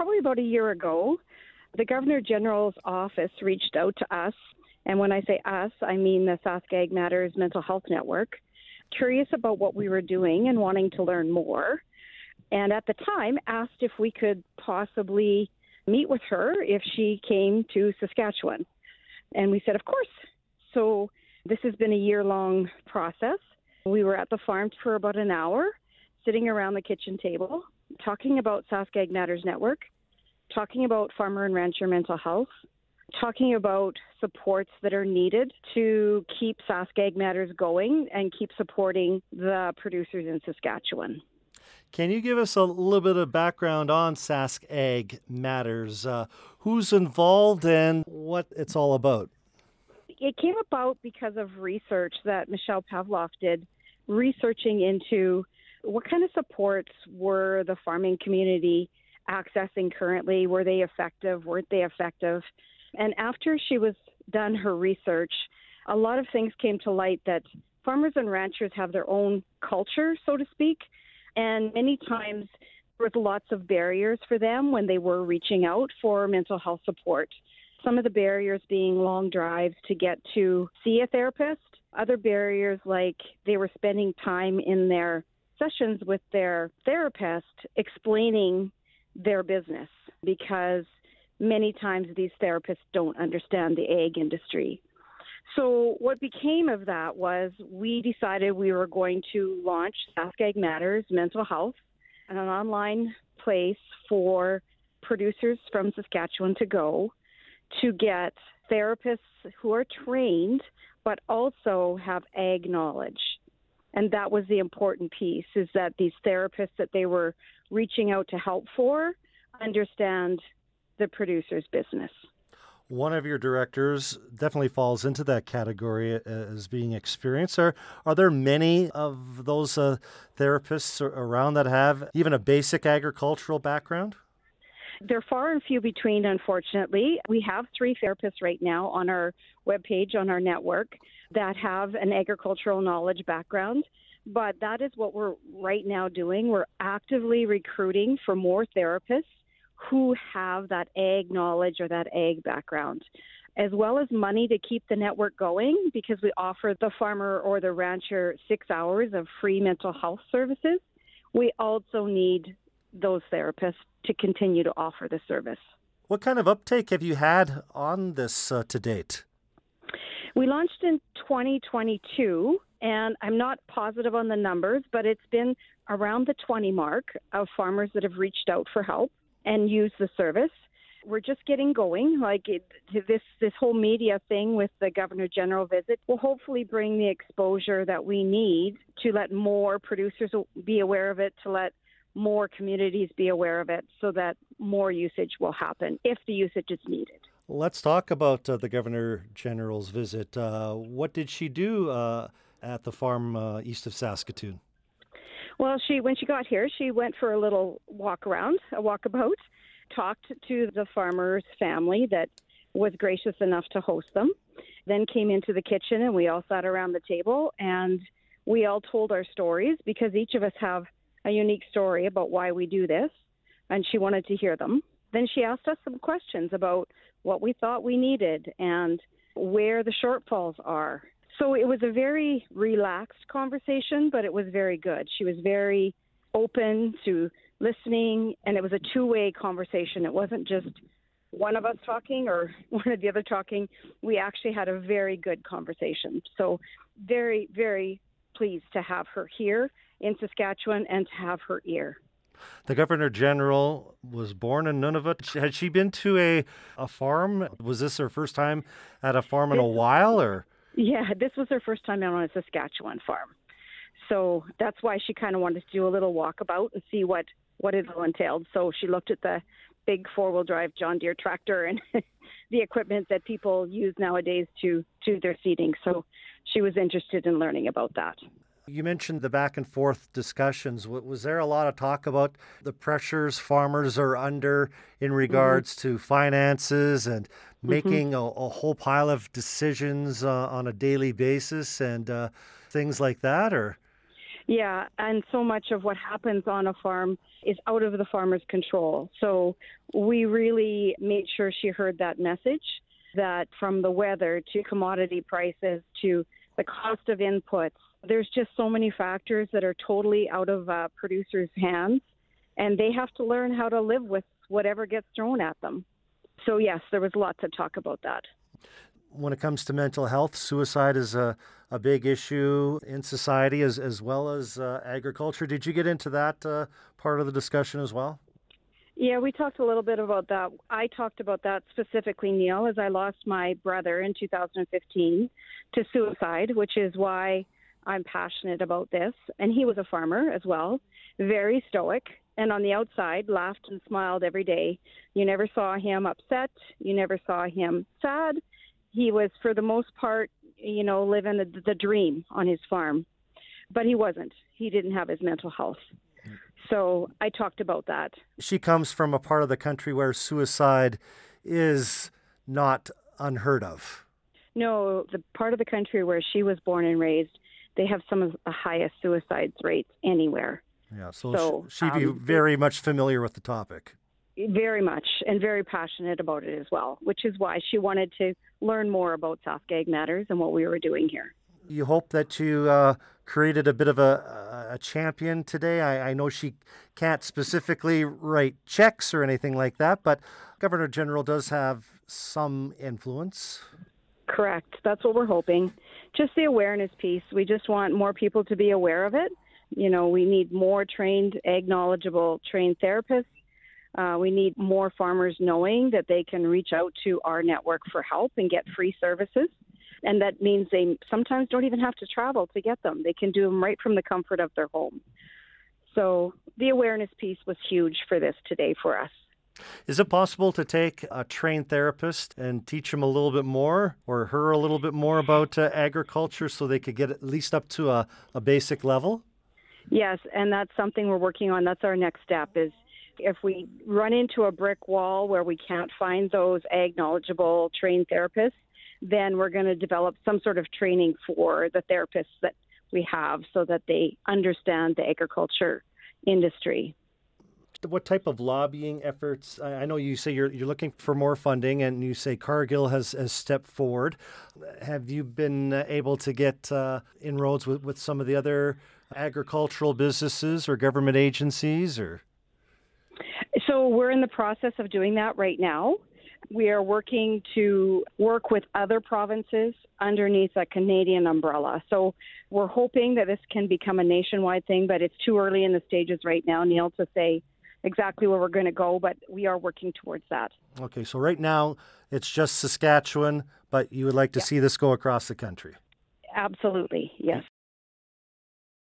probably about a year ago, the Governor General's office reached out to us. And when I say us, I mean the Sask Ag Matters Mental Health Network, curious about what we were doing and wanting to learn more. And at the time, asked if we could possibly meet with her if she came to Saskatchewan. And we said, of course. So this has been a year-long process. We were at the farm for about an hour, sitting around the kitchen table, talking about Sask Ag Matters Network, talking about farmer and rancher mental health, talking about supports that are needed to keep Sask Ag Matters going and keep supporting the producers in Saskatchewan. Can you give us a little bit of background on Sask Ag Matters? Who's involved and what it's all about? It came about because of research that Michelle Pavlov did, researching into what kind of supports were the farming community accessing currently. Were they effective? Weren't they effective? And after she was done her research, a lot of things came to light that farmers and ranchers have their own culture, so to speak. And many times there was lots of barriers for them when they were reaching out for mental health support. Some of the barriers being long drives to get to see a therapist. Other barriers like they were spending time in their sessions with their therapist explaining their business, because many times these therapists don't understand the ag industry. So what became of that was we decided we were going to launch Sask Ag Matters Mental Health, an online place for producers from Saskatchewan to go to get therapists who are trained but also have ag knowledge. And that was the important piece, is that these therapists that they were reaching out to help for understand the producer's business. One of your directors definitely falls into that category as being experienced. Are there many of those therapists around that have even a basic agricultural background? They're far and few between, unfortunately. We have 3 therapists right now on our webpage, on our network, that have an agricultural knowledge background. But that is what we're right now doing. We're actively recruiting for more therapists who have that ag knowledge or that ag background, as well as money to keep the network going, because we offer the farmer or the rancher 6 hours of free mental health services. We also need those therapists to continue to offer the service. What kind of uptake have you had on this to date? We launched in 2022, and I'm not positive on the numbers, but it's been around the 20 mark of farmers that have reached out for help and used the service. We're just getting going. This whole media thing with the Governor General visit will hopefully bring the exposure that we need to let more producers be aware of it, to let more communities be aware of it, so that more usage will happen if the usage is needed. Let's talk about the Governor General's visit. What did she do at the farm east of Saskatoon? Well, when she got here, she went for a little walk around, a walkabout, talked to the farmer's family that was gracious enough to host them, then came into the kitchen and we all sat around the table and we all told our stories, because each of us have a unique story about why we do this, and she wanted to hear them. Then she asked us some questions about what we thought we needed and where the shortfalls are. So it was a very relaxed conversation, but it was very good. She was very open to listening, and it was a two-way conversation. It wasn't just one of us talking or one of the other talking. We actually had a very good conversation. So very, very pleased to have her here in Saskatchewan and to have her ear. The Governor General was born in Nunavut. Had she been to a farm? Was this her first time at a farm in a while, or? Yeah, this was her first time out on a Saskatchewan farm. So that's why she kind of wanted to do a little walkabout and see what it all entailed. So she looked at the big four-wheel drive John Deere tractor and the equipment that people use nowadays to do their seeding. So she was interested in learning about that. You mentioned the back and forth discussions. Was there a lot of talk about the pressures farmers are under in regards to finances and making a whole pile of decisions on a daily basis and things like that? Or Yeah, and so much of what happens on a farm is out of the farmer's control. So we really made sure she heard that message, that from the weather to commodity prices to the cost of inputs, there's just so many factors that are totally out of producers' hands, and they have to learn how to live with whatever gets thrown at them. So yes, there was lots of talk about that. When it comes to mental health, suicide is a big issue in society as well as agriculture. Did you get into that part of the discussion as well? Yeah, we talked a little bit about that. I talked about that specifically, Neil, as I lost my brother in 2015 to suicide, which is why I'm passionate about this. And he was a farmer as well, very stoic, and on the outside laughed and smiled every day. You never saw him upset. You never saw him sad. He was, for the most part, living the dream on his farm. But he wasn't. He didn't have his mental health. So I talked about that. She comes from a part of the country where suicide is not unheard of. No, the part of the country where she was born and raised, they have some of the highest suicide rates anywhere. Yeah, so she'd be very much familiar with the topic. Very much, and very passionate about it as well, which is why she wanted to learn more about Saskag Matters and what we were doing here. You hope that you created a bit of a champion today. I know she can't specifically write checks or anything like that, but Governor General does have some influence. Correct. That's what we're hoping. Just the awareness piece. We just want more people to be aware of it. We need more trained, ag-knowledgeable, trained therapists. We need more farmers knowing that they can reach out to our network for help and get free services. And that means they sometimes don't even have to travel to get them. They can do them right from the comfort of their home. So the awareness piece was huge for this today for us. Is it possible to take a trained therapist and teach them a little bit more or her a little bit more about agriculture so they could get at least up to a basic level? Yes, and that's something we're working on. That's our next step is if we run into a brick wall where we can't find those ag-knowledgeable trained therapists, then we're going to develop some sort of training for the therapists that we have so that they understand the agriculture industry. What type of lobbying efforts? I know you say you're looking for more funding, and you say Cargill has stepped forward. Have you been able to get inroads with some of the other agricultural businesses or government agencies? So we're in the process of doing that right now. We are working to work with other provinces underneath a Canadian umbrella. So we're hoping that this can become a nationwide thing, but it's too early in the stages right now, Neil, to say exactly where we're going to go, but we are working towards that. Okay, so right now it's just Saskatchewan, but you would like to see this go across the country. Absolutely, yes.